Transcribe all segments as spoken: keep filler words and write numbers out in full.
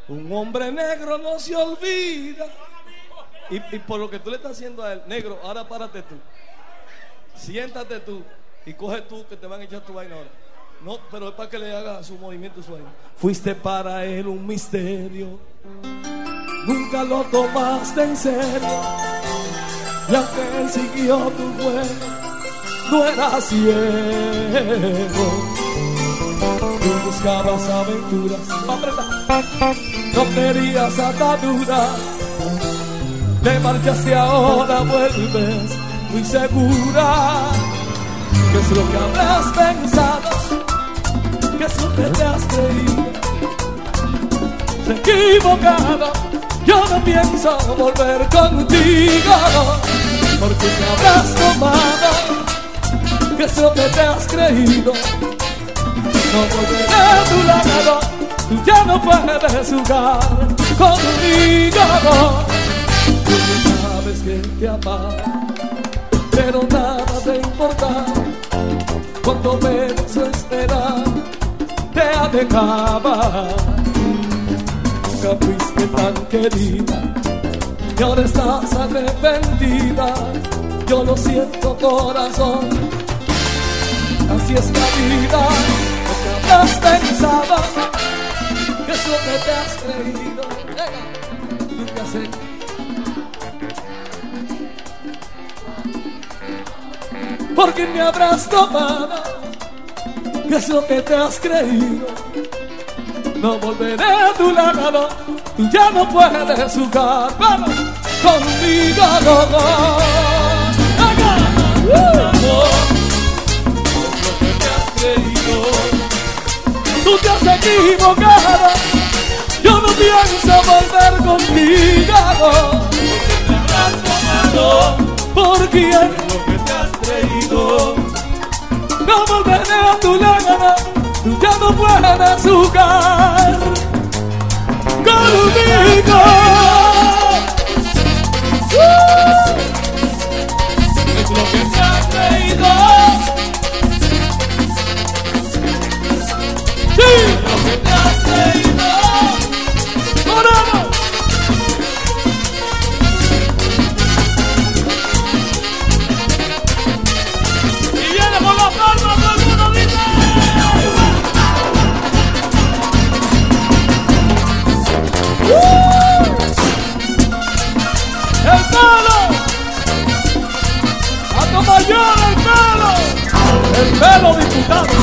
Un hombre negro no se olvida. Y, y por lo que tú le estás haciendo a él, negro, ahora párate tú. Siéntate tú y coge tú que te van a echar tu vaina ahora. No, pero es para que le haga su movimiento, su vaina. Fuiste para él un misterio. Nunca lo tomaste en serio. Y aunque él siguió tu juego, no era ciego. Tú buscabas aventuras, no querías ataduras. Te marchaste, ahora vuelves muy segura. ¿Qué es lo que habrás pensado? ¿Qué es lo que te has creído? Te he equivocado. Yo no pienso volver contigo. Porque te habrás tomado. ¿Qué es lo que te has creído? No volveré a tu lado. Tú ya no puedes jugar conmigo. Tú sabes que te amaba, pero nada te importa. Cuando menos lo esperas, te alejaba. Nunca fuiste tan querida y ahora estás arrepentida. Yo lo siento, corazón, así es la vida. Lo que habrás pensado, que es lo que te has creído. Tú te has hecho. Porque me habrás tomado, ¿qué es lo que te has creído? No volveré a tu lado, tú ya no puedes jugar. ¡Vamos! Conmigo, no, no. Uh. Es lo que te has creído. Tú te has equivocado. Yo no pienso volver contigo. Porque me habrás tomado. ¿Por quién? Lo que te has creído. No volveré a tu lado. Tú ya no puedes jugar conmigo. Uh. Es lo que te has creído. Sí, es lo que te has creído. ¡Morano! Y viene con la palma, todo el mundo dice. ¡El pelo! ¡Ando mayor el pelo! ¡El pelo diputado!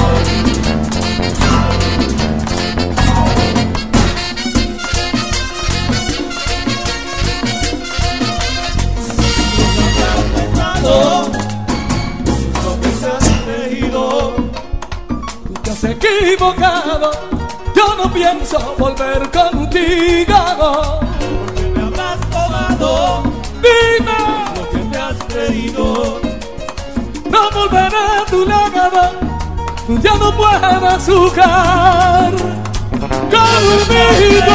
Lo que te has creído, tú te has equivocado. Yo no pienso volver contigo. Porque me habrás tomado. Dime lo que te has creído. No volveré a tu lado. Tú ya no puedes jugar conmigo.